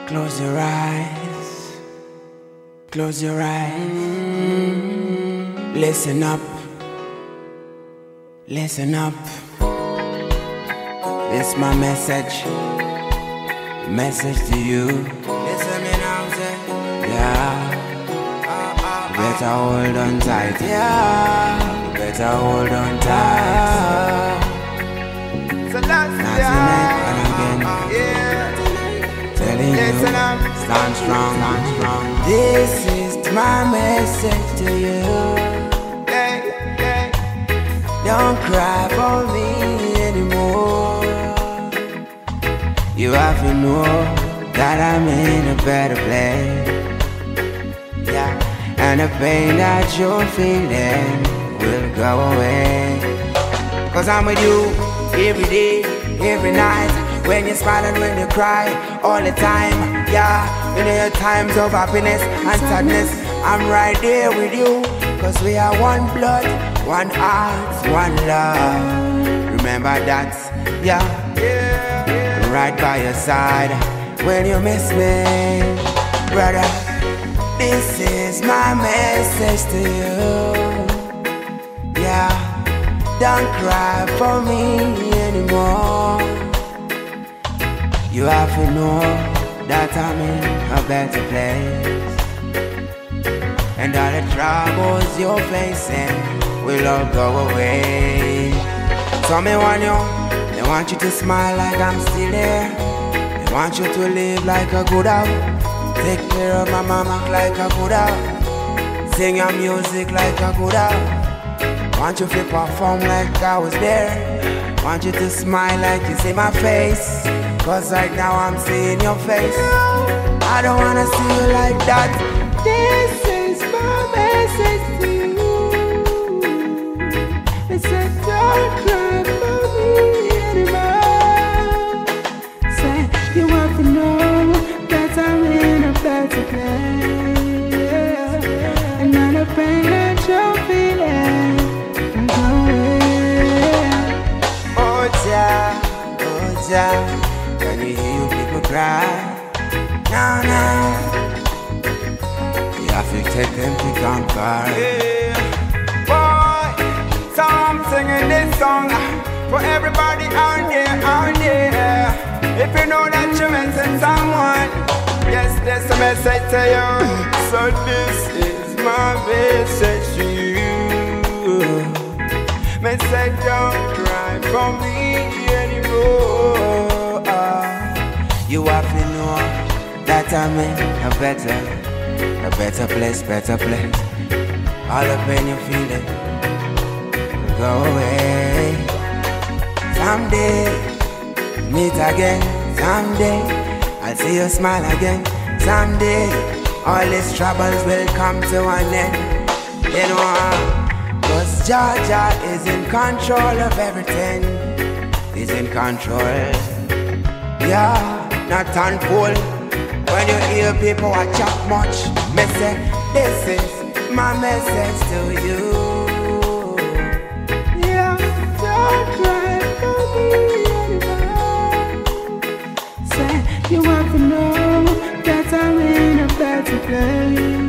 Close your eyes, close your eyes. Listen up, listen up. It's my message to you. Listen me now, say. Yeah. You better hold on tight. Yeah. You better hold on tight. So that's Not tonight and again. Telling you, stand strong, stand strong. This is my message to you. Don't cry for me anymore. You have to know that I'm in a better place. Yeah, and the pain that you're feeling will go away. Cause I'm with you every day, every night. When you smile and when you cry, all the time. Yeah, in your times of happiness and sadness, I'm right there with you. Cause we are one blood, one heart, one love. Remember that, yeah. I'm right by your side when you miss me, brother. This is my message to you. Yeah, don't cry for me anymore. You have to know that I'm in a better place. And all the troubles you're facing will all go away. So me want you to smile like I'm still there. They want you to live like a good out. Take care of my mama like a good out. Sing your music like a good out. Want you to perform like I was there. Want you to smile like you see my face. Cause right now I'm seeing your face. I don't wanna see you like that. This is my message to you. It's a don't cry for me anymore. Say you want to know that I'm in a better place. And all the pain that you're feeling will go away. Oh yeah, oh yeah. Can you hear people cry? Now, now. You have to take them to conquer. Yeah. Boy, so I'm singing this song for everybody out there, out there. If you know that you're missing someone, yes, there's a message to you. So this is my message to you. Message, don't cry for me anymore. You have to know that I'm in a better place, better place. All the pain you feeling will go away. Someday, meet again. Someday, I'll see you smile again. Someday, all these troubles will come to an end. You know, cause Georgia is in control of everything. He's in control. Yeah. Not unfold. When you hear people I chat much, me say, this is my message to you. Yeah, don't cry for me anymore. Say, you want to know that I'm in a better place.